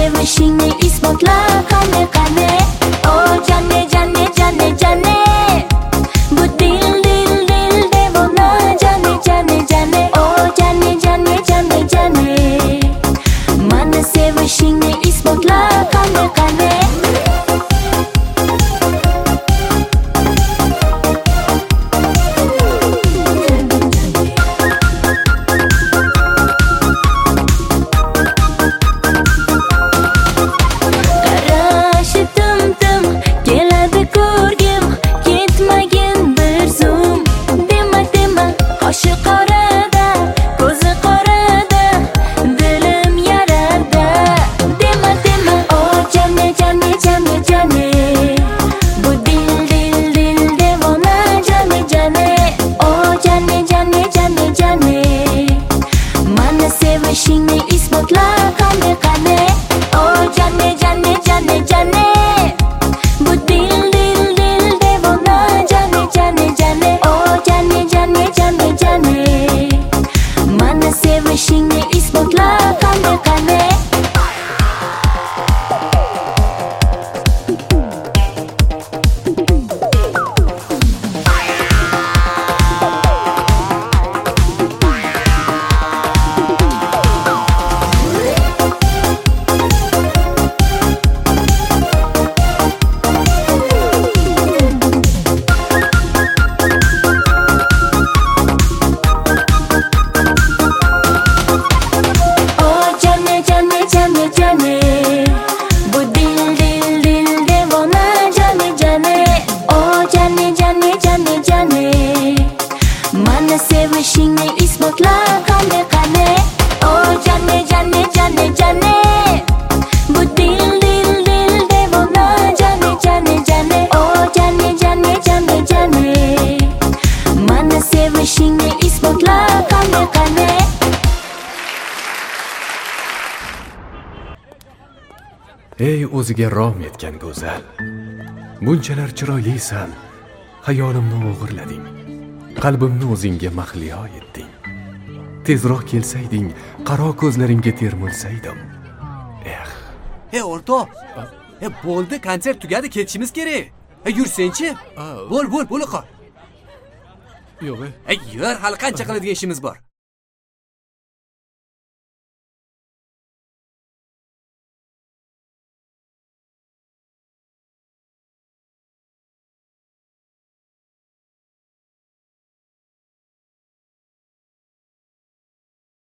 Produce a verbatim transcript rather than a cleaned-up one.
sevishingni isbotla qani qani. O jane jane jane jane, bu dil dil dil devona jane jane jane. O jane jane jane jane, mani sevishingni isbotla qani qani. Sevishingni isbotla qani qani. O jane jane jane jane, bu dil dil dil devona jane jane jane. O jane jane jane jane, mani sevishingni isbotla qani qani. Sevishingni isbotla qani qani. O jane jane jane jane, bu dil dil dil devona jane jane jane. O jane jane jane jane, mani sevishingni isbotla qani qani. Ey o'ziga rom etgan go'zal, bunchalar chiroylisan, hayolimni o'g'irlading. Qalbimni o'zingga mahliyo etding. Tezroq kelsayding, qaro ko'zlaringga termulsaydim. Eh. Ey o'rtoq, e bo'ldi, konsert tugadi, ketishimiz kerak. E yursenchi? Bo'l, bo'l, bo'la qol. Yo'q. E yur, hali qancha qiladigan ishimiz bor.